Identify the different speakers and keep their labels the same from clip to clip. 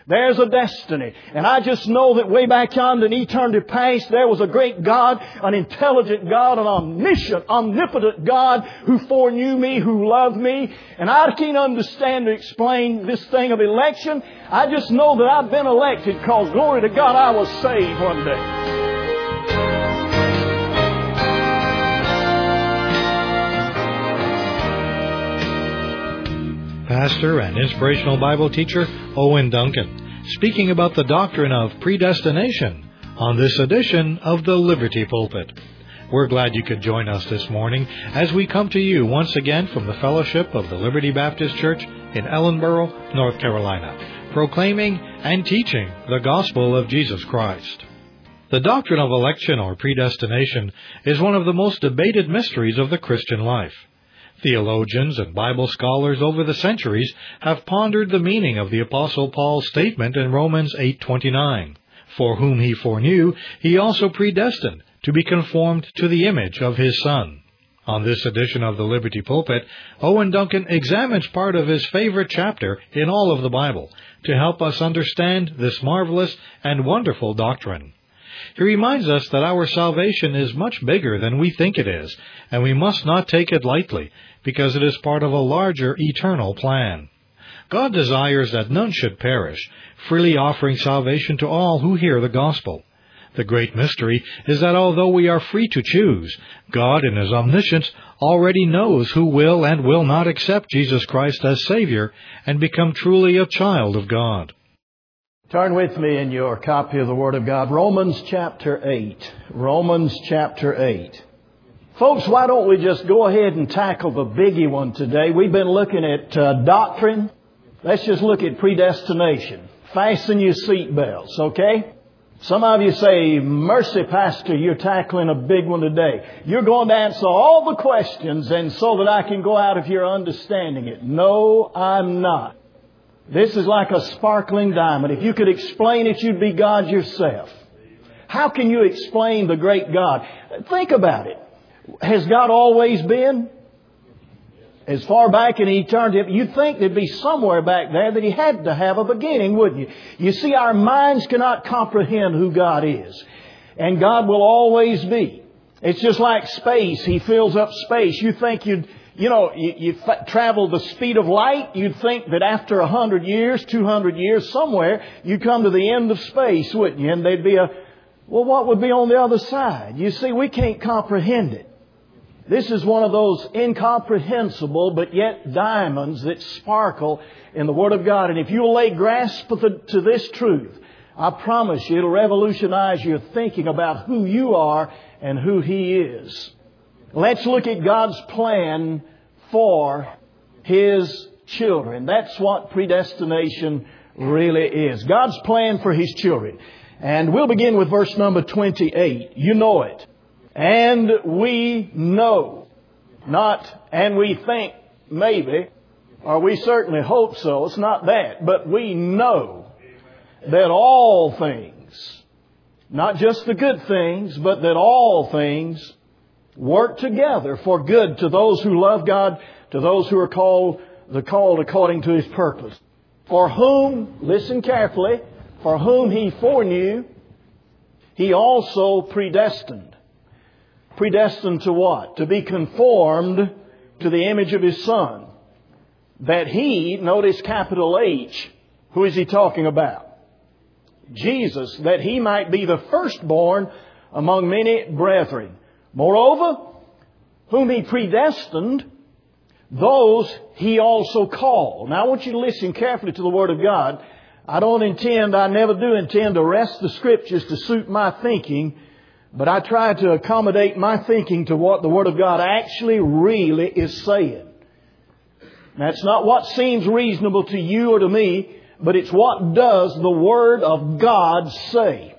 Speaker 1: There's a destiny. And I just know that way back yonder in eternity past, there was a great God, an intelligent God, an omniscient, omnipotent God who foreknew me, who loved me. And I can't understand to explain this thing of election. I just know that I've been elected because, glory to God, I was saved one day.
Speaker 2: Pastor and inspirational Bible teacher Owen Duncan, speaking about the doctrine of predestination on this edition of the Liberty Pulpit. We're glad you could join us this morning as we come to you once again from the fellowship of the Liberty Baptist Church in Ellenboro, North Carolina, proclaiming and teaching the gospel of Jesus Christ. The doctrine of election or predestination is one of the most debated mysteries of the Christian life. Theologians and Bible scholars over the centuries have pondered the meaning of the Apostle Paul's statement in Romans 8:29. For whom he foreknew, he also predestined to be conformed to the image of his Son. On this edition of the Liberty Pulpit, Owen Duncan examines part of his favorite chapter in all of the Bible to help us understand this marvelous and wonderful doctrine. He reminds us that our salvation is much bigger than we think it is, and we must not take it lightly, because it is part of a larger eternal plan. God desires that none should perish, freely offering salvation to all who hear the gospel. The great mystery is that although we are free to choose, God in His omniscience already knows who will and will not accept Jesus Christ as Savior and become truly a child of God.
Speaker 1: Turn with me in your copy of the Word of God, Romans chapter 8. Romans chapter 8. Folks, why don't we just go ahead and tackle the biggie one today? We've been looking at doctrine. Let's just look at predestination. Fasten your seatbelts, okay? Some of you say, mercy, Pastor, you're tackling a big one today. You're going to answer all the questions and so that I can go out of here understanding it. No, I'm not. This is like a sparkling diamond. If you could explain it, you'd be God yourself. How can you explain the great God? Think about it. Has God always been? As far back in eternity, you'd think there'd be somewhere back there that He had to have a beginning, wouldn't you? You see, our minds cannot comprehend who God is. And God will always be. It's just like space. He fills up space. You think you travel the speed of light, you'd think that after 100 years, 200 years, somewhere, you'd come to the end of space, wouldn't you? And there'd be what would be on the other side? You see, we can't comprehend it. This is one of those incomprehensible but yet diamonds that sparkle in the Word of God. And if you'll lay grasp to this truth, I promise you it'll revolutionize your thinking about who you are and who He is. Let's look at God's plan for His children. That's what predestination really is. God's plan for His children. And we'll begin with verse number 28. You know it. And we know, not and we think maybe, or we certainly hope so. It's not that. But we know that all things, not just the good things, but that all things work together for good to those who love God, to those who are called according to His purpose. For whom, listen carefully, for whom He foreknew, He also predestined. Predestined to what? To be conformed to the image of His Son. That He, notice capital H, who is He talking about? Jesus, that He might be the firstborn among many brethren. Moreover, whom He predestined, those He also called. Now I want you to listen carefully to the Word of God. I never do intend to wrest the Scriptures to suit my thinking, but I try to accommodate my thinking to what the Word of God actually really is saying. That's not what seems reasonable to you or to me, but it's what does the Word of God say.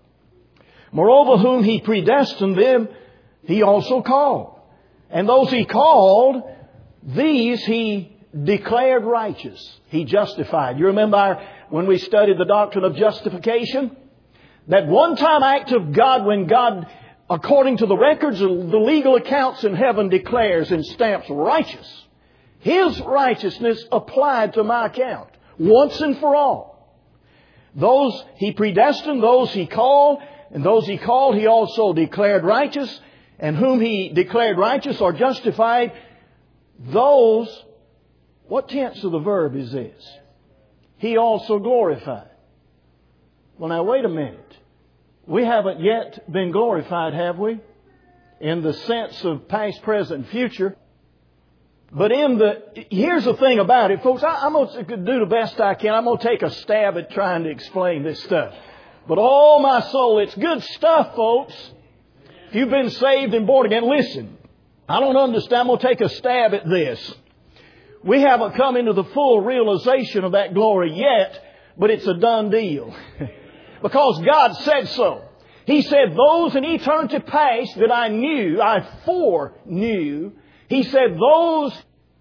Speaker 1: Moreover, whom He predestined, them He also called. And those He called, these He declared righteous. He justified. You remember when we studied the doctrine of justification? That one-time act of God when God, according to the records of the legal accounts in heaven, declares and stamps righteous. His righteousness applied to my account once and for all. Those He predestined, those He called, and those He called He also declared righteous, and whom He declared righteous or justified, those, what tense of the verb is this? He also glorified. Well, now wait a minute. We haven't yet been glorified, have we? In the sense of past, present, and future. But here's the thing about it, folks. I'm going to do the best I can. I'm going to take a stab at trying to explain this stuff. But oh my soul, it's good stuff, folks. If you've been saved and born again, listen. I don't understand. I'm going to take a stab at this. We haven't come into the full realization of that glory yet, but it's a done deal. Because God said so. He said, those in eternity past that I foreknew, He said, those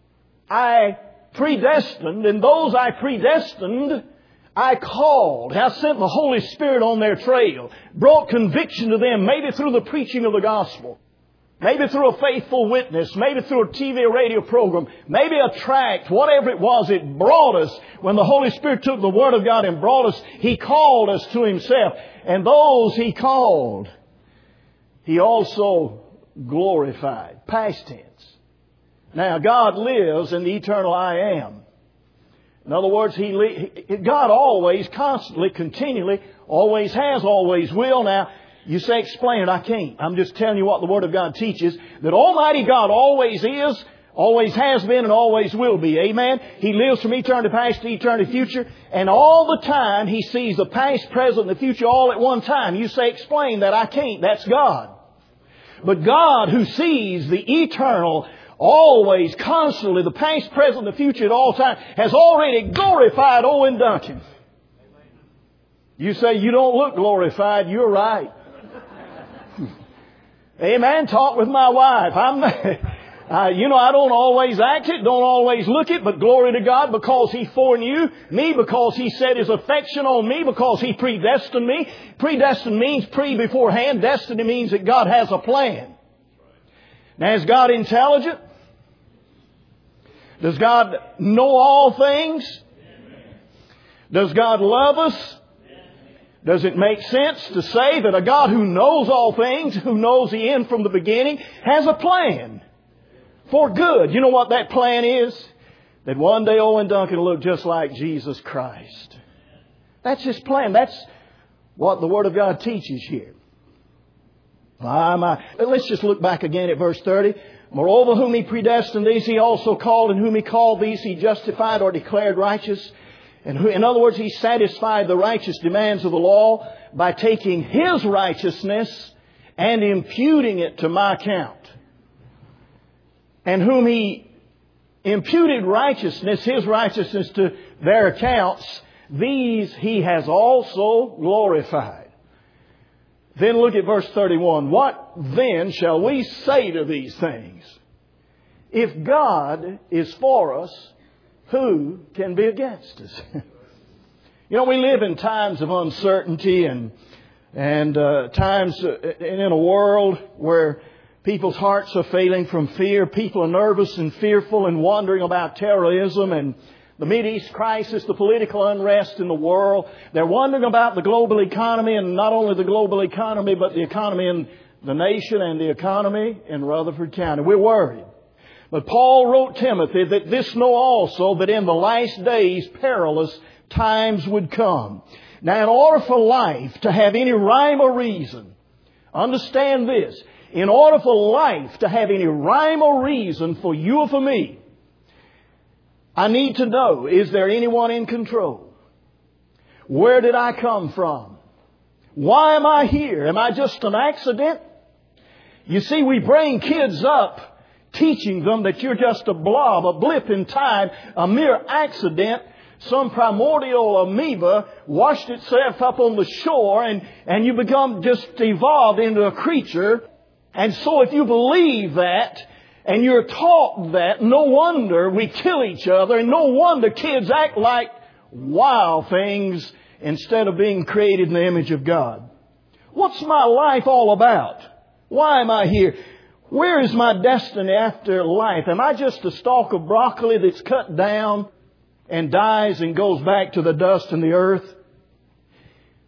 Speaker 1: I predestined, and those I predestined, I called. I sent the Holy Spirit on their trail, brought conviction to them, maybe through the preaching of the gospel, maybe through a faithful witness, maybe through a TV or radio program, maybe a tract, whatever it was, it brought us. When the Holy Spirit took the Word of God and brought us, He called us to Himself. And those He called, He also glorified. Past tense. Now, God lives in the eternal I am. In other words, God always, constantly, continually, always has, always will. Now, you say, explain it. I can't. I'm just telling you what the Word of God teaches. That Almighty God always is, always has been, and always will be. Amen? He lives from eternity past to eternity future. And all the time, He sees the past, present, and the future all at one time. You say, explain that. I can't. That's God. But God, who sees the eternal, always, constantly, the past, present, the future at all times, has already glorified Owen Duncan. You say you don't look glorified. You're right. Amen. Talk with my wife. I don't always act it, don't always look it, but glory to God because He foreknew me, because He set His affection on me, because He predestined me. Predestined means beforehand. Destiny means that God has a plan. Now, is God intelligent? Does God know all things? Does God love us? Does it make sense to say that a God who knows all things, who knows the end from the beginning, has a plan for good? You know what that plan is? That one day Owen Duncan will look just like Jesus Christ. That's His plan. That's what the Word of God teaches here. Let's just look back again at verse 30. Moreover, whom He predestined, these He also called, and whom He called, these He justified or declared righteous. And in other words, He satisfied the righteous demands of the law by taking His righteousness and imputing it to my account. And whom He imputed righteousness, His righteousness to their accounts, these He has also glorified. Then look at verse 31. What then shall we say to these things? If God is for us, who can be against us? You know, we live in times of uncertainty and times in a world where people's hearts are failing from fear. People are nervous and fearful and wondering about terrorism and the Mideast crisis, the political unrest in the world. They're wondering about the global economy, and not only the global economy, but the economy in the nation and the economy in Rutherford County. We're worried. But Paul wrote Timothy that this know also that in the last days perilous times would come. Now, in order for life to have any rhyme or reason, understand this. In order for life to have any rhyme or reason for you or for me, I need to know, is there anyone in control? Where did I come from? Why am I here? Am I just an accident? You see, we bring kids up teaching them that you're just a blob, a blip in time, a mere accident. Some primordial amoeba washed itself up on the shore and you become just evolved into a creature. And so if you believe that and you're taught that, no wonder we kill each other, and no wonder kids act like wild things instead of being created in the image of God. What's my life all about? Why am I here? Where is my destiny after life? Am I just a stalk of broccoli that's cut down and dies and goes back to the dust and the earth?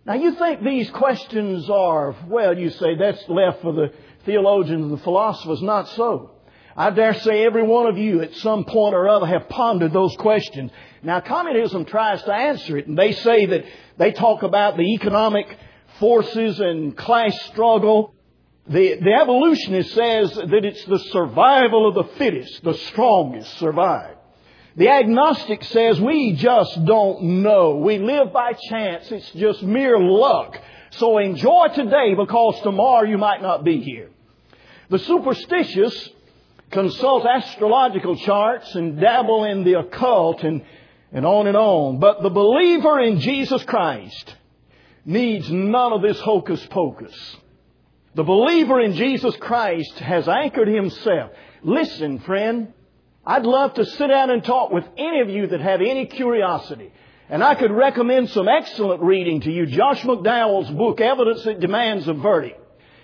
Speaker 1: Now you think these questions are, well, you say that's left for the theologians and the philosophers. Not so. I dare say every one of you at some point or other have pondered those questions. Now communism tries to answer it, and they say that they talk about the economic forces and class struggle. The evolutionist says that it's the survival of the fittest, the strongest survive. The agnostic says we just don't know. We live by chance. It's just mere luck. So enjoy today because tomorrow you might not be here. The superstitious consult astrological charts and dabble in the occult and on and on. But the believer in Jesus Christ needs none of this hocus pocus. The believer in Jesus Christ has anchored himself. Listen, friend, I'd love to sit down and talk with any of you that have any curiosity. And I could recommend some excellent reading to you. Josh McDowell's book, Evidence That Demands a Verdict.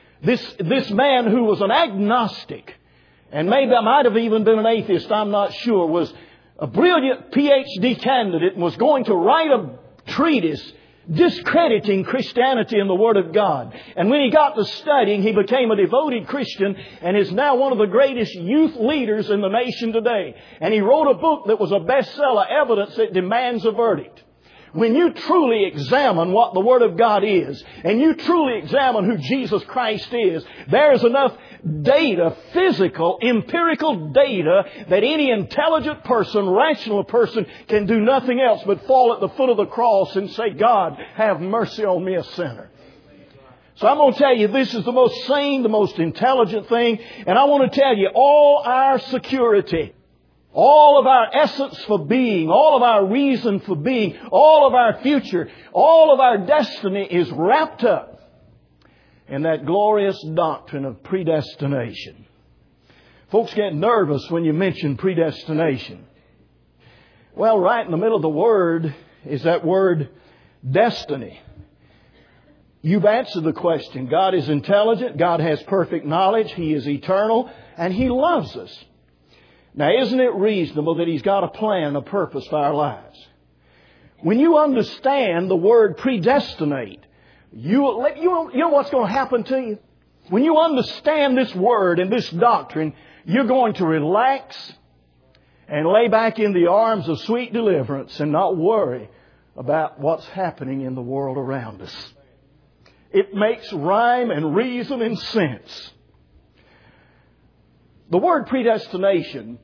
Speaker 1: This man who was an agnostic, and maybe I might have even been an atheist, I'm not sure, was a brilliant PhD candidate and was going to write a treatise discrediting Christianity and the Word of God. And when he got to studying, he became a devoted Christian and is now one of the greatest youth leaders in the nation today. And he wrote a book that was a bestseller, Evidence That Demands a Verdict. When you truly examine what the Word of God is, and you truly examine who Jesus Christ is, there is enough data, physical, empirical data, that any intelligent person, rational person, can do nothing else but fall at the foot of the cross and say, God, have mercy on me, a sinner. So I'm going to tell you, this is the most sane, the most intelligent thing, and I want to tell you, all our security, all of our essence for being, all of our reason for being, all of our future, all of our destiny is wrapped up in that glorious doctrine of predestination. Folks get nervous when you mention predestination. Well, right in the middle of the word is that word destiny. You've answered the question. God is intelligent. God has perfect knowledge. He is eternal. And He loves us. Now, isn't it reasonable that He's got a plan, a purpose for our lives? When you understand the word predestinate, you know what's going to happen to you? When you understand this word and this doctrine, you're going to relax and lay back in the arms of sweet deliverance and not worry about what's happening in the world around us. It makes rhyme and reason and sense. The word predestination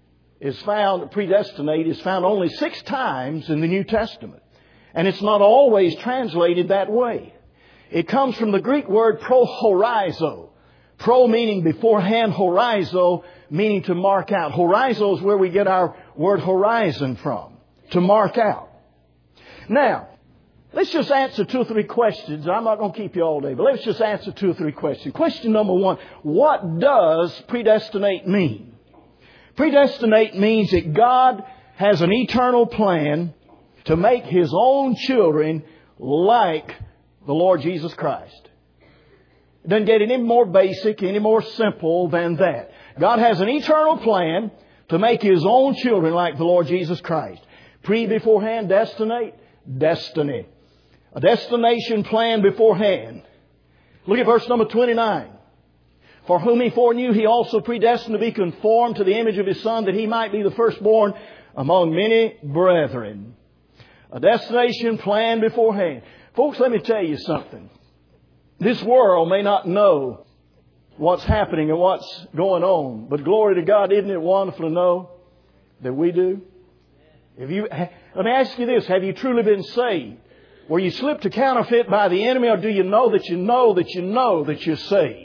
Speaker 1: predestinate is found only 6 times in the New Testament. And it's not always translated that way. It comes from the Greek word prohorizo. Pro meaning beforehand, horizo meaning to mark out. Horizo is where we get our word horizon from, to mark out. Now, let's just answer 2 or 3 questions. I'm not going to keep you all day, but let's just answer 2 or 3 questions. Question number 1, what does predestinate mean? Predestinate means that God has an eternal plan to make His own children like the Lord Jesus Christ. It doesn't get any more basic, any more simple than that. God has an eternal plan to make His own children like the Lord Jesus Christ. Beforehand, destinate, destiny. A destination plan beforehand. Look at verse number 29. For whom He foreknew, He also predestined to be conformed to the image of His Son, that He might be the firstborn among many brethren. A destination plan beforehand. Folks, let me tell you something. This world may not know what's happening and what's going on, but glory to God, isn't it wonderful to know that we do? Let me ask you this. Have you truly been saved? Were you slipped to counterfeit by the enemy, or do you know that you know that you know that you're saved?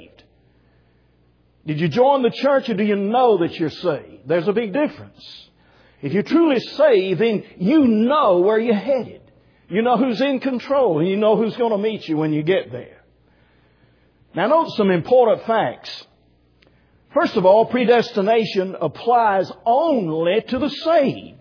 Speaker 1: Did you join the church, or do you know that you're saved? There's a big difference. If you're truly saved, then you know where you're headed. You know who's in control, and you know who's going to meet you when you get there. Now, note some important facts. First of all, predestination applies only to the saved.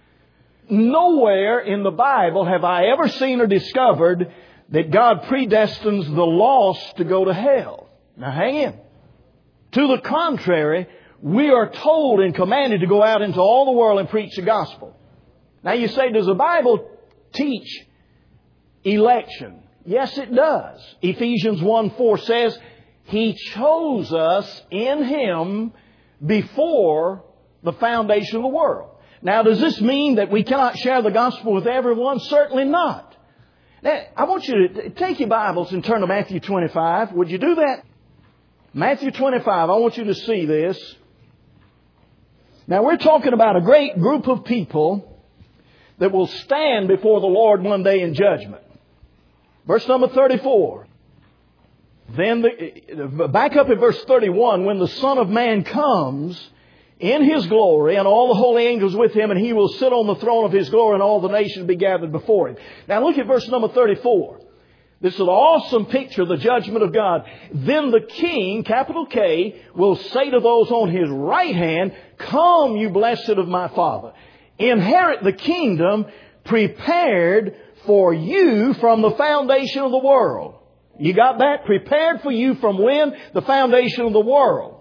Speaker 1: Nowhere in the Bible have I ever seen or discovered that God predestines the lost to go to hell. Now, hang in. To the contrary, we are told and commanded to go out into all the world and preach the gospel. Now you say, does the Bible teach election? Yes, it does. Ephesians 1:4 says, He chose us in Him before the foundation of the world. Now, does this mean that we cannot share the gospel with everyone? Certainly not. Now, I want you to take your Bibles and turn to Matthew 25. Would you do that? Matthew 25, I want you to see this. Now, we're talking about a great group of people that will stand before the Lord one day in judgment. Verse number 34. Then, back up at verse 31, when the Son of Man comes in His glory and all the holy angels with Him, and He will sit on the throne of His glory and all the nations be gathered before Him. Now look at verse number 34. This is an awesome picture of the judgment of God. Then the King, capital K, will say to those on His right hand, Come, you blessed of my Father. Inherit the kingdom prepared for you from the foundation of the world. You got that? Prepared for you from when? The foundation of the world.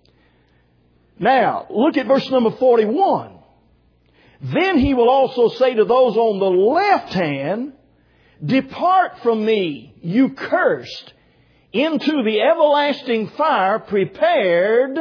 Speaker 1: Now, look at verse number 41. Then He will also say to those on the left hand, Depart from me, you cursed, into the everlasting fire prepared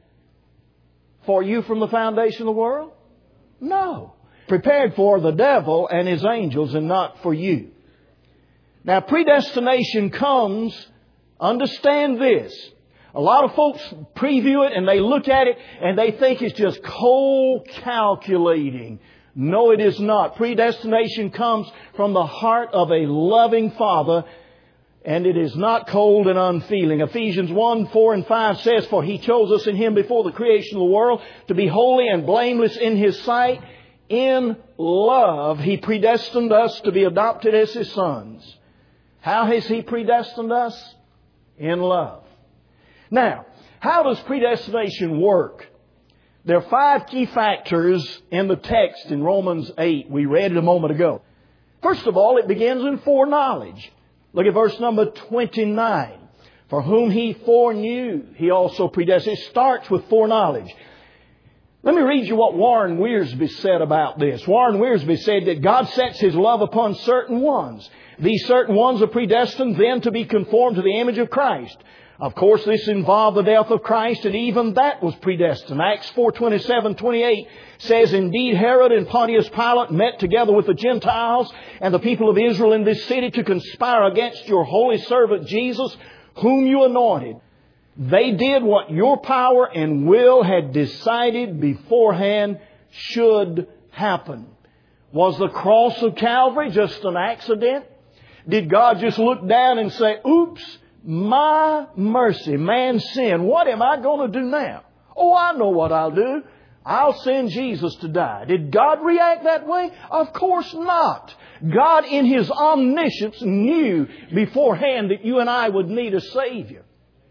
Speaker 1: for you from the foundation of the world? No. Prepared for the devil and his angels and not for you. Now, predestination comes, understand this. A lot of folks preview it and they look at it and they think it's just cold calculating. No, it is not. Predestination comes from the heart of a loving Father, and it is not cold and unfeeling. Ephesians 1:4-5 says, For He chose us in Him before the creation of the world to be holy and blameless in His sight. In love, He predestined us to be adopted as His sons. How has He predestined us? In love. Now, how does predestination work? There are 5 key factors in the text in Romans 8. We read it a moment ago. First of all, it begins in foreknowledge. Look at verse number 29. For whom He foreknew, He also predestined. It starts with foreknowledge. Let me read you what Warren Wiersbe said about this. Warren Wiersbe said that God sets His love upon certain ones. These certain ones are predestined then to be conformed to the image of Christ. Of course, this involved the death of Christ, and even that was predestined. Acts 4:27-28 says, Indeed, Herod and Pontius Pilate met together with the Gentiles and the people of Israel in this city to conspire against your holy servant Jesus, whom you anointed. They did what your power and will had decided beforehand should happen. Was the cross of Calvary just an accident? Did God just look down and say, Oops, my mercy, man's sin. What am I going to do now? Oh, I know what I'll do. I'll send Jesus to die. Did God react that way? Of course not. God in His omniscience knew beforehand that you and I would need a Savior.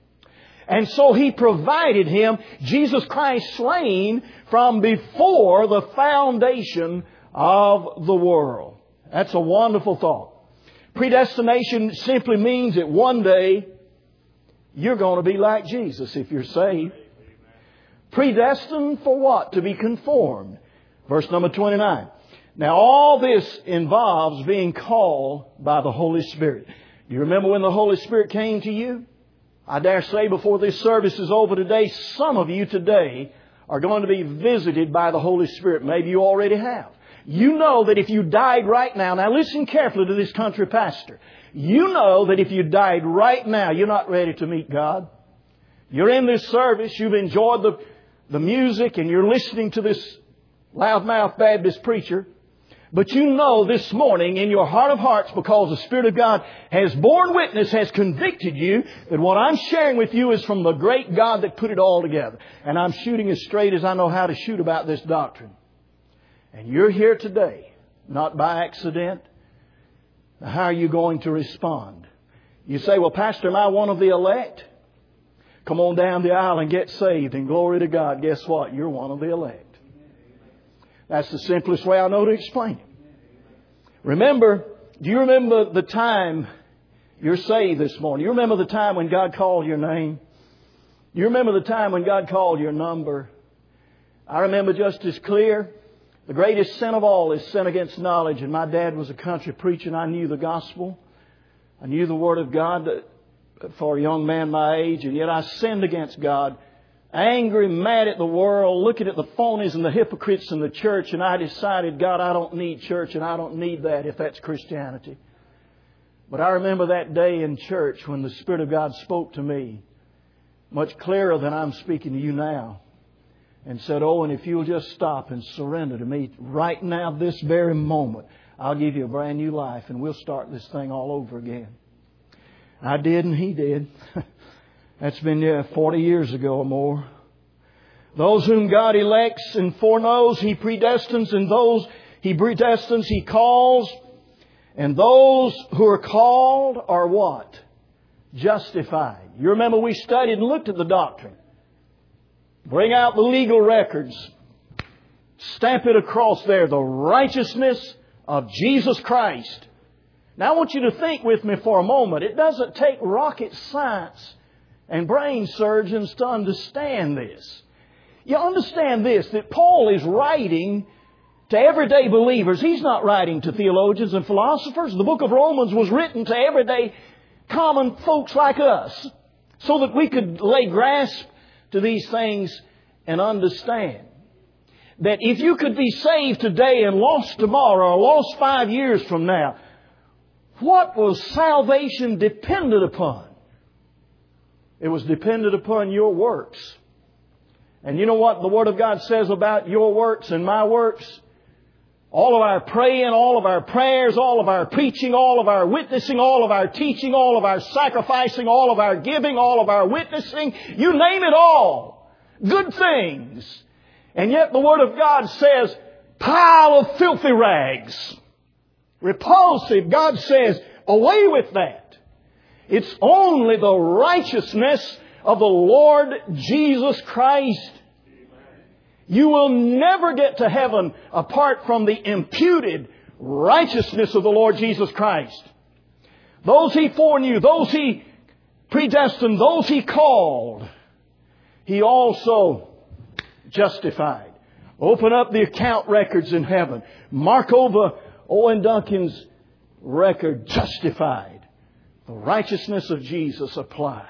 Speaker 1: And so He provided Him, Jesus Christ slain from before the foundation of the world. That's a wonderful thought. Predestination simply means that one day you're going to be like Jesus if you're saved. Predestined for what? To be conformed. Verse number 29. Now all this involves being called by the Holy Spirit. Do you remember when the Holy Spirit came to you? I dare say before this service is over today, some of you today are going to be visited by the Holy Spirit. Maybe you already have. You know that if you died right now, now listen carefully to this country pastor. You know that if you died right now, you're not ready to meet God. You're in this service, you've enjoyed the music, and you're listening to this loudmouth Baptist preacher. But you know this morning in your heart of hearts, because the Spirit of God has borne witness, has convicted you, that what I'm sharing with you is from the great God that put it all together. And I'm shooting as straight as I know how to shoot about this doctrine. And you're here today, not by accident. How are you going to respond? You say, well, Pastor, am I one of the elect? Come on down the aisle and get saved, and glory to God. Guess what? You're one of the elect. That's the simplest way I know to explain it. Remember, do you remember the time you're saved this morning? You remember the time when God called your name? You remember the time when God called your number? I remember just as clear. The greatest sin of all is sin against knowledge. And my dad was a country preacher and I knew the gospel. I knew the Word of God for a young man my age, and yet I sinned against God, angry, mad at the world, looking at the phonies and the hypocrites in the church, and I decided, God, I don't need church, and I don't need that if that's Christianity. But I remember that day in church when the Spirit of God spoke to me much clearer than I'm speaking to you now, and said, oh, and if you'll just stop and surrender to me right now, this very moment, I'll give you a brand new life and we'll start this thing all over again. I did and he did. That's been 40 years ago or more. Those whom God elects and foreknows, He predestines, and those He predestines, He calls. And those who are called are what? Justified. You remember we studied and looked at the doctrine. Bring out the legal records. Stamp it across there. The righteousness of Jesus Christ. Now I want you to think with me for a moment. It doesn't take rocket science and brain surgeons to understand this. You understand this, that Paul is writing to everyday believers. He's not writing to theologians and philosophers. The book of Romans was written to everyday common folks like us so that we could lay grasp to these things and understand that if you could be saved today and lost tomorrow or lost 5 years from now, what was salvation dependent upon? It was dependent upon your works. And you know what the Word of God says about your works and my works? All of our praying, all of our prayers, all of our preaching, all of our witnessing, all of our teaching, all of our sacrificing, all of our giving, all of our witnessing, you name it all. Good things. And yet the Word of God says, pile of filthy rags. Repulsive. God says, away with that. It's only the righteousness of the Lord Jesus Christ. You will never get to heaven apart from the imputed righteousness of the Lord Jesus Christ. Those He foreknew, those He predestined, those He called, He also justified. Open up the account records in heaven. Mark over Owen Duncan's record, justified. The righteousness of Jesus applied.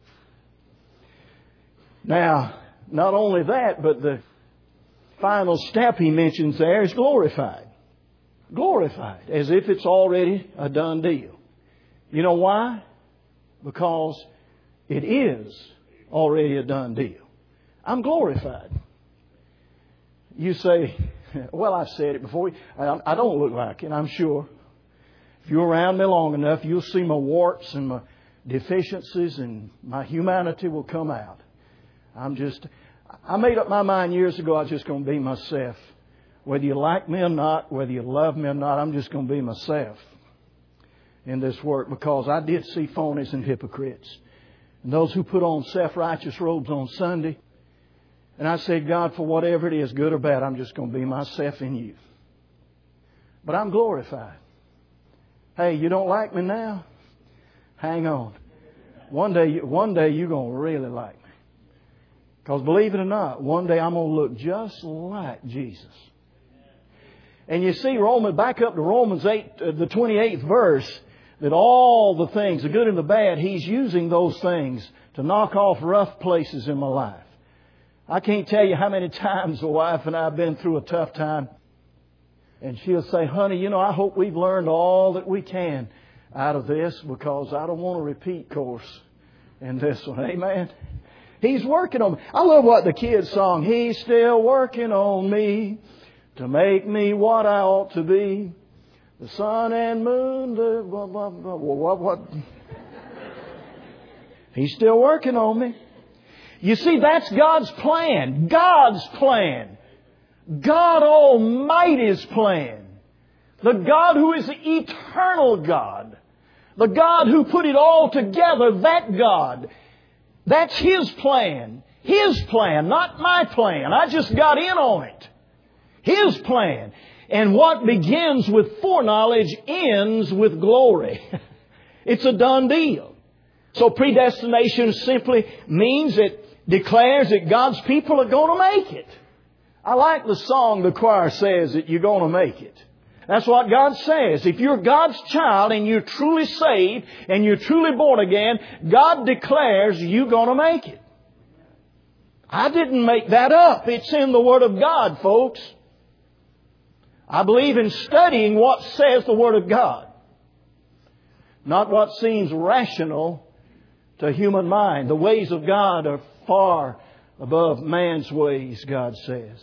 Speaker 1: Now, not only that, but the final step he mentions there is glorified. Glorified, as if it's already a done deal. You know why? Because it is already a done deal. I'm glorified. You say, well, I've said it before. I don't look like it, I'm sure. If you're around me long enough, you'll see my warts and my deficiencies, and my humanity will come out. I made up my mind years ago I was just going to be myself. Whether you like me or not, whether you love me or not, I'm just going to be myself in this work, because I did see phonies and hypocrites. And those who put on self-righteous robes on Sunday. And I said, God, for whatever it is, good or bad, I'm just going to be myself in you. But I'm glorified. Hey, you don't like me now? Hang on. One day you're going to really like me. Because believe it or not, one day I'm going to look just like Jesus. And you see, back up to Romans 8, the 28th verse, that all the things, the good and the bad, He's using those things to knock off rough places in my life. I can't tell you how many times the wife and I have been through a tough time. And she'll say, honey, I hope we've learned all that we can out of this, because I don't want a repeat course in this one. Amen. He's working on me. I love what the kids song. He's still working on me to make me what I ought to be. The sun and moon, what? He's still working on me. You see, that's God's plan. God's plan. God Almighty's plan. The God who is the eternal God. The God who put it all together, that God. That's His plan. His plan, not my plan. I just got in on it. His plan. And what begins with foreknowledge ends with glory. It's a done deal. So predestination simply means it declares that God's people are going to make it. I like the song the choir says that you're going to make it. That's what God says. If you're God's child and you're truly saved and you're truly born again, God declares you're going to make it. I didn't make that up. It's in the Word of God, folks. I believe in studying what says the Word of God, not what seems rational to human mind. The ways of God are far above man's ways, God says.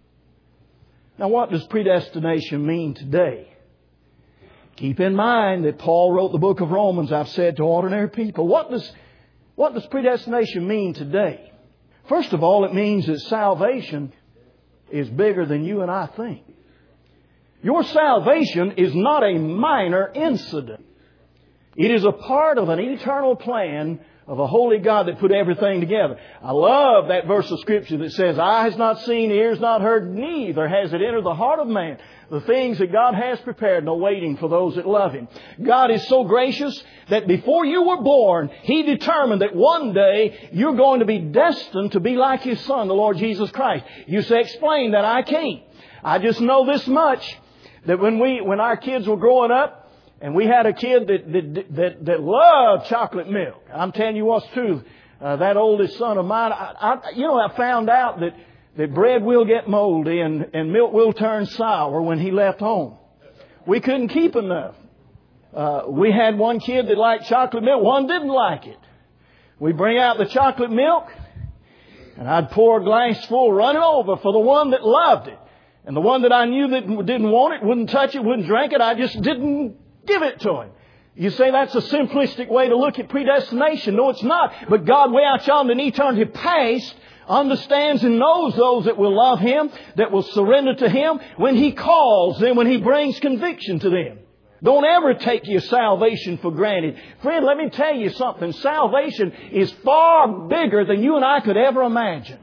Speaker 1: Now, what does predestination mean today? Keep in mind that Paul wrote the book of Romans, I've said, to ordinary people. What does predestination mean today? First of all, it means that salvation is bigger than you and I think. Your salvation is not a minor incident. It is a part of an eternal plan of a holy God that put everything together. I love that verse of Scripture that says, eye has not seen, ears not heard, neither has it entered the heart of man the things that God has prepared and awaiting for those that love Him. God is so gracious that before you were born, He determined that one day you're going to be destined to be like His Son, the Lord Jesus Christ. You say, explain that. I can't. I just know this much, that when our kids were growing up, and we had a kid that loved chocolate milk. I'm telling you what's true. That oldest son of mine, I found out that bread will get moldy and milk will turn sour when he left home. We couldn't keep enough. We had one kid that liked chocolate milk. One didn't like it. We'd bring out the chocolate milk, and I'd pour a glass full, run it over for the one that loved it. And the one that I knew that didn't want it, wouldn't touch it, wouldn't drink it, I just didn't give it to him. You say that's a simplistic way to look at predestination. No, it's not. But God, way out yonder in eternity past, understands and knows those that will love Him, that will surrender to Him when He calls them, when He brings conviction to them. Don't ever take your salvation for granted. Friend, let me tell you something. Salvation is far bigger than you and I could ever imagine.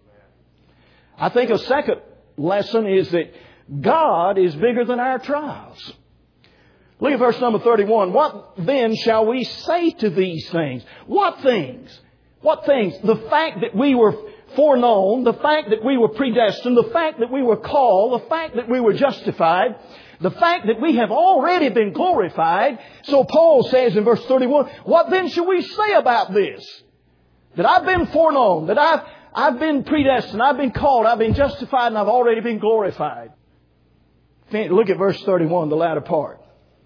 Speaker 1: I think a second lesson is that God is bigger than our trials. Look at verse number 31. What then shall we say to these things? What things? What things? The fact that we were foreknown, the fact that we were predestined, the fact that we were called, the fact that we were justified, the fact that we have already been glorified. So Paul says in verse 31, what then shall we say about this? That I've been foreknown, that I've been predestined, I've been called, I've been justified, and I've already been glorified. Look at verse 31, the latter part.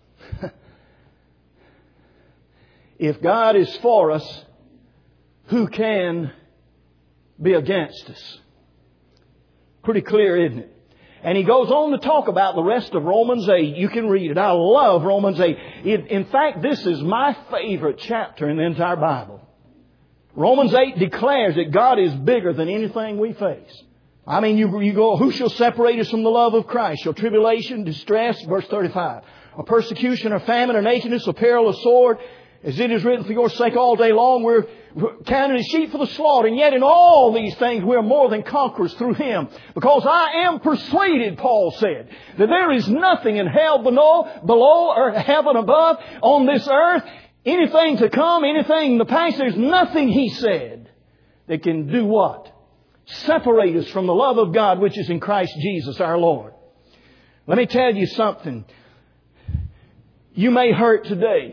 Speaker 1: If God is for us, who can be against us? Pretty clear, isn't it? And he goes on to talk about the rest of Romans 8. You can read it. I love Romans 8. In fact, this is my favorite chapter in the entire Bible. Romans 8 declares that God is bigger than anything we face. I mean, you go, who shall separate us from the love of Christ? Shall tribulation, distress, verse 35, or persecution, or famine, or nakedness, or peril, or sword? As it is written, for your sake all day long we're counted as sheep for the slaughter. And yet in all these things we are more than conquerors through Him. Because I am persuaded, Paul said, that there is nothing in hell below or heaven above, on this earth, anything to come, anything in the past. There's nothing, he said, that can do what? Separate us from the love of God which is in Christ Jesus our Lord. Let me tell you something. You may hurt today.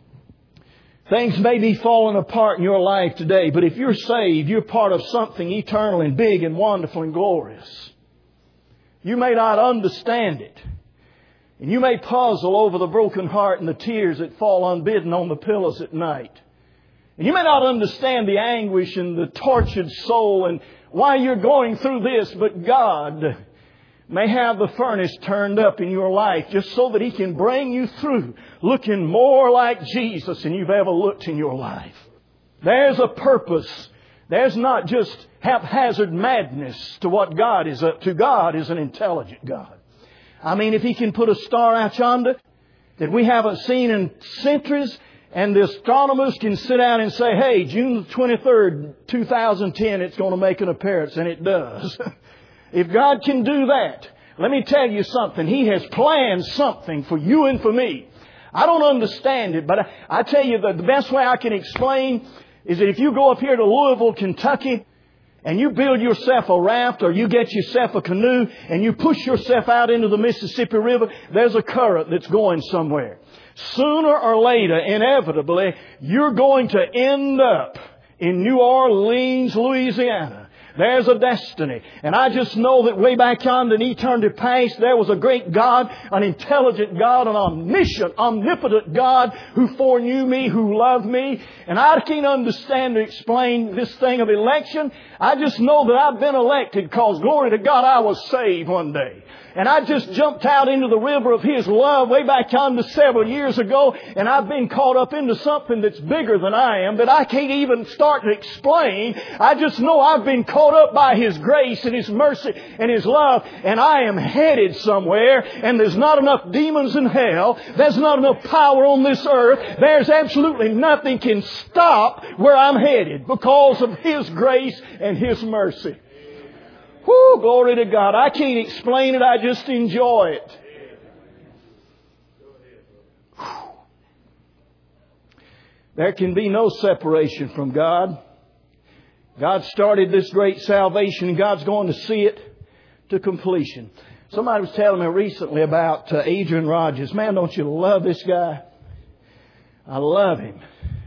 Speaker 1: Things may be falling apart in your life today, but if you're saved, you're part of something eternal and big and wonderful and glorious. You may not understand it. And you may puzzle over the broken heart and the tears that fall unbidden on the pillows at night. And you may not understand the anguish and the tortured soul and why you're going through this, but God may have the furnace turned up in your life just so that He can bring you through looking more like Jesus than you've ever looked in your life. There's a purpose. There's not just haphazard madness to what God is up to. God is an intelligent God. I mean, if He can put a star out yonder that we haven't seen in centuries, and the astronomers can sit down and say, hey, June the 23rd, 2010, it's going to make an appearance, and it does. If God can do that, let me tell you something. He has planned something for you and for me. I don't understand it, but I tell you the best way I can explain is that if you go up here to Louisville, Kentucky, and you build yourself a raft or you get yourself a canoe and you push yourself out into the Mississippi River, there's a current that's going somewhere. Sooner or later, inevitably, you're going to end up in New Orleans, Louisiana. There's a destiny. And I just know that way back yonder in eternity past, there was a great God, an intelligent God, an omniscient, omnipotent God who foreknew me, who loved me. And I can't understand or explain this thing of election. I just know that I've been elected because, glory to God, I was saved one day. And I just jumped out into the river of His love way back yonder several years ago. And I've been caught up into something that's bigger than I am that I can't even start to explain. I just know I've been caught up by His grace and His mercy and His love. And I am headed somewhere. And there's not enough demons in hell. There's not enough power on this earth. There's absolutely nothing can stop where I'm headed because of His grace and His mercy. Whoo, glory to God. I can't explain it. I just enjoy it. Whew. There can be no separation from God. God started this great salvation and God's going to see it to completion. Somebody was telling me recently about Adrian Rogers. Man, don't you love this guy? I love him.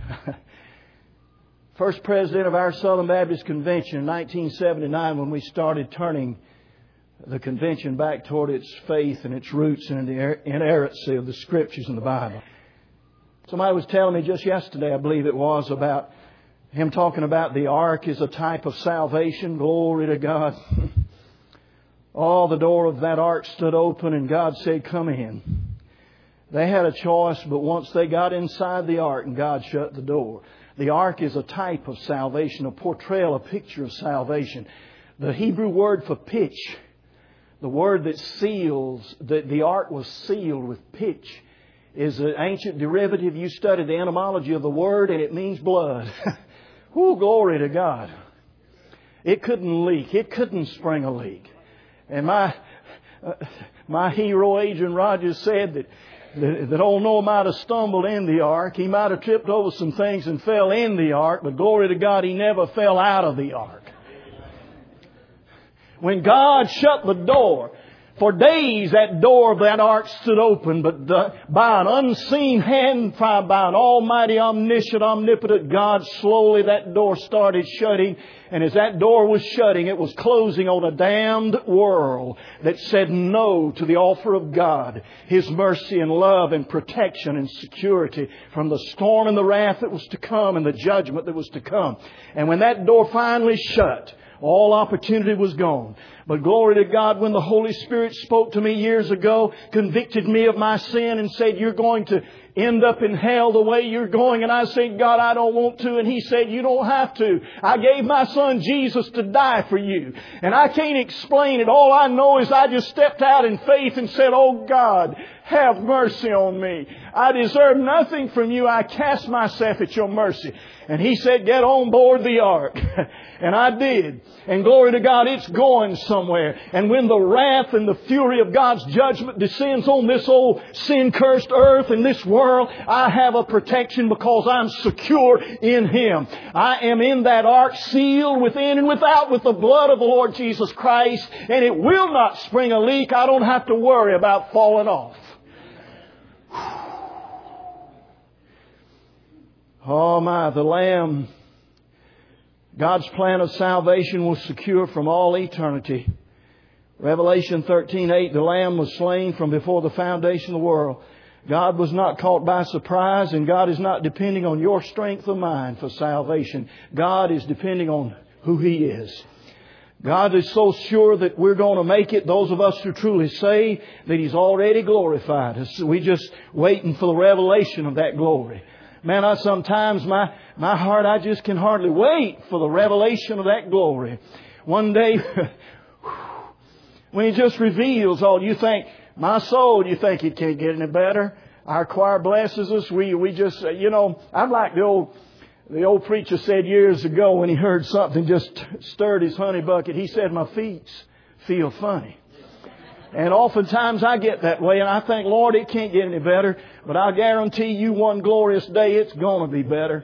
Speaker 1: First president of our Southern Baptist Convention in 1979 when we started turning the convention back toward its faith and its roots and the inerrancy of the Scriptures and the Bible. Somebody was telling me just yesterday, I believe it was, about him talking about the ark as a type of salvation. Glory to God. Oh, the door of that ark stood open and God said, "Come in." They had a choice, but once they got inside the ark and God shut the door. The ark is a type of salvation, a portrayal, a picture of salvation. The Hebrew word for pitch, the word that seals, that the ark was sealed with pitch, is an ancient derivative. You study the etymology of the word and it means blood. Woo, glory to God. It couldn't leak. It couldn't spring a leak. And my hero, Adrian Rogers, said that old Noah might have stumbled in the ark. He might have tripped over some things and fell in the ark. But glory to God, he never fell out of the ark. When God shut the door, for days that door of that ark stood open. But by an unseen hand, by an almighty, omniscient, omnipotent God, slowly that door started shutting. And as that door was shutting, it was closing on a damned world that said no to the offer of God, His mercy and love and protection and security from the storm and the wrath that was to come and the judgment that was to come. And when that door finally shut, all opportunity was gone. But glory to God, when the Holy Spirit spoke to me years ago, convicted me of my sin and said, "You're going to end up in hell the way you're going." And I said, "God, I don't want to." And He said, "You don't have to. I gave my Son Jesus to die for you." And I can't explain it. All I know is I just stepped out in faith and said, "Oh God, have mercy on me. I deserve nothing from you. I cast myself at your mercy." And He said, "Get on board the ark." And I did. And glory to God, it's going somewhere. And when the wrath and the fury of God's judgment descends on this old sin-cursed earth and this world, I have a protection because I'm secure in Him. I am in that ark, sealed within and without with the blood of the Lord Jesus Christ. And it will not spring a leak. I don't have to worry about falling off. Oh my, the Lamb, God's plan of salvation was secure from all eternity. Revelation 13:8, the Lamb was slain from before the foundation of the world. God was not caught by surprise, and God is not depending on your strength or mine for salvation. God is depending on who He is. God is so sure that we're going to make it, those of us who truly say, that He's already glorified us. We're just waiting for the revelation of that glory. Man, sometimes my heart, I just can hardly wait for the revelation of that glory. One day, when He just reveals all, you think, my soul, you think it can't get any better. Our choir blesses us. We just, I'm like the old preacher said years ago when he heard something just stirred his honey bucket. He said, "My feet feel funny." And oftentimes I get that way and I think, Lord, it can't get any better. But I guarantee you one glorious day it's going to be better.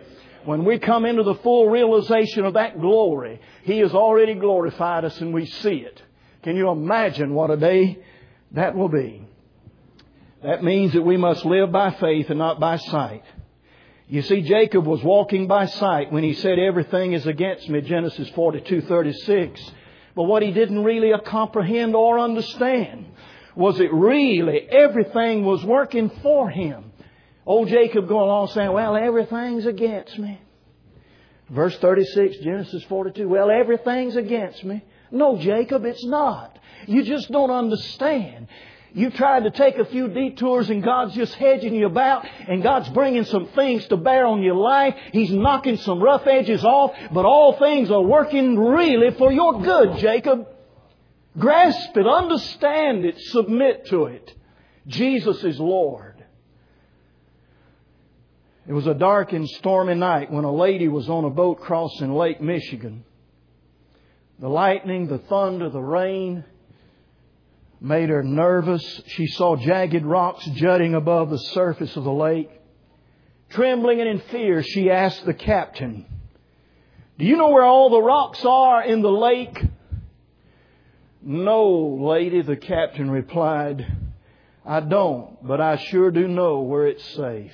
Speaker 1: When we come into the full realization of that glory, He has already glorified us and we see it. Can you imagine what a day that will be? That means that we must live by faith and not by sight. You see, Jacob was walking by sight when he said, everything is against me, Genesis 42:36. But what he didn't really comprehend or understand was it really everything was working for him. Old Jacob going along saying, well, everything's against me. Verse 36, Genesis 42, well, everything's against me. No, Jacob, it's not. You just don't understand. You tried to take a few detours and God's just hedging you about and God's bringing some things to bear on your life. He's knocking some rough edges off, but all things are working really for your good, Jacob. Grasp it, understand it, submit to it. Jesus is Lord. It was a dark and stormy night when a lady was on a boat crossing Lake Michigan. The lightning, the thunder, the rain made her nervous. She saw jagged rocks jutting above the surface of the lake. Trembling and in fear, she asked the captain, do you know where all the rocks are in the lake? No, lady, the captain replied, I don't, but I sure do know where it's safe.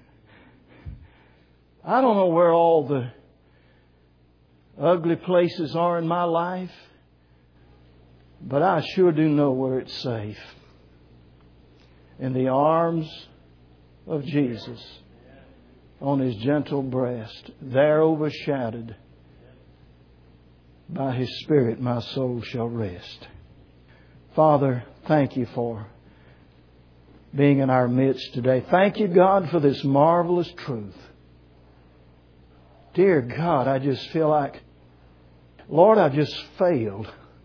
Speaker 1: I don't know where all the ugly places are in my life, but I sure do know where it's safe. In the arms of Jesus, on His gentle breast, there overshadowed by His Spirit, my soul shall rest. Father, thank You for being in our midst today. Thank You, God, for this marvelous truth. Dear God, I just feel like, Lord, I've just failed.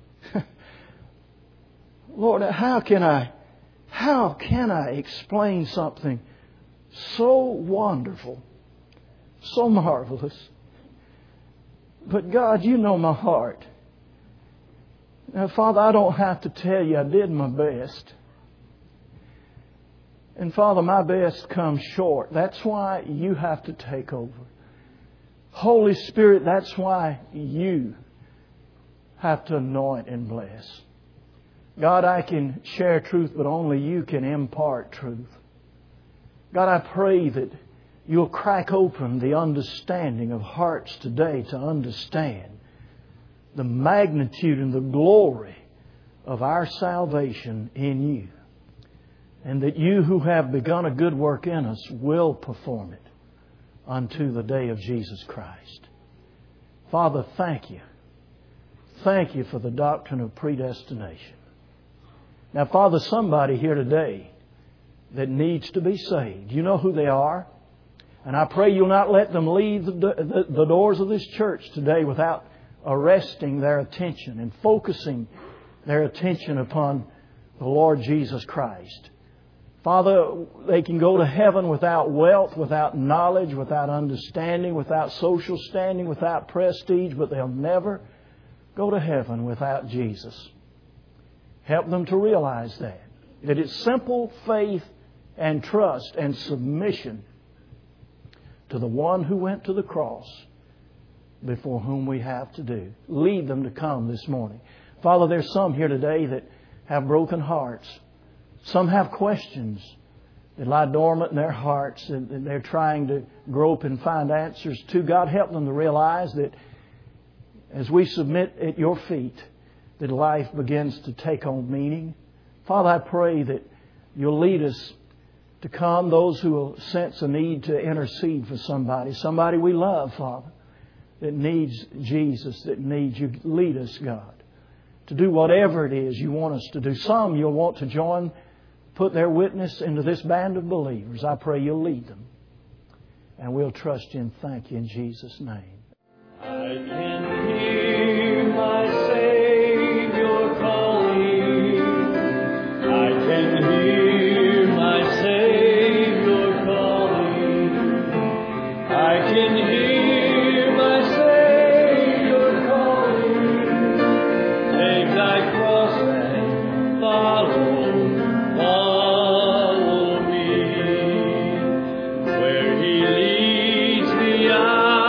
Speaker 1: Lord, how can I explain something so wonderful, so marvelous? But God, You know my heart. Now, Father, I don't have to tell You I did my best. And Father, my best comes short. That's why You have to take over. Holy Spirit, that's why You have to anoint and bless. God, I can share truth, but only You can impart truth. God, I pray that You'll crack open the understanding of hearts today to understand the magnitude and the glory of our salvation in You. And that You who have begun a good work in us will perform it unto the day of Jesus Christ. Father, thank You. Thank You for the doctrine of predestination. Now, Father, somebody here today that needs to be saved. You know who they are. And I pray You'll not let them leave the doors of this church today without arresting their attention and focusing their attention upon the Lord Jesus Christ. Father, they can go to heaven without wealth, without knowledge, without understanding, without social standing, without prestige, but they'll never go to heaven without Jesus. Help them to realize that it's simple faith and trust and submission to the One who went to the cross before whom we have to do. Lead them to come this morning. Father, there's some here today that have broken hearts. Some have questions that lie dormant in their hearts and they're trying to grope and find answers to. God, help them to realize that as we submit at Your feet, that life begins to take on meaning. Father, I pray that You'll lead us to come, those who will sense a need to intercede for somebody we love, Father, that needs Jesus, that needs You. Lead us, God, to do whatever it is You want us to do. Some You'll want to join, put their witness into this band of believers. I pray You'll lead them. And we'll trust You and thank You in Jesus' name.
Speaker 3: I can hear my Savior calling. I can hear my Savior calling. I can hear my Savior calling. Take thy cross and follow me. Where He leads me, I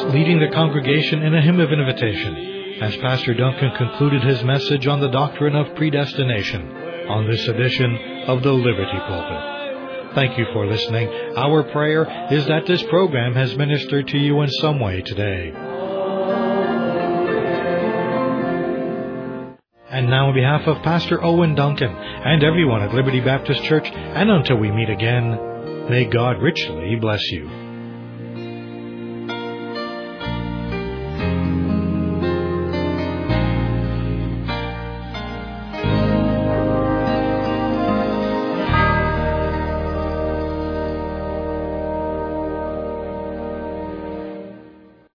Speaker 2: leading the congregation in a hymn of invitation as Pastor Duncan concluded his message on the doctrine of predestination on this edition of the Liberty Pulpit. Thank you for listening. Our prayer is that this program has ministered to you in some way today. And now on behalf of Pastor Owen Duncan and everyone at Liberty Baptist Church, and until we meet again, may God richly bless you.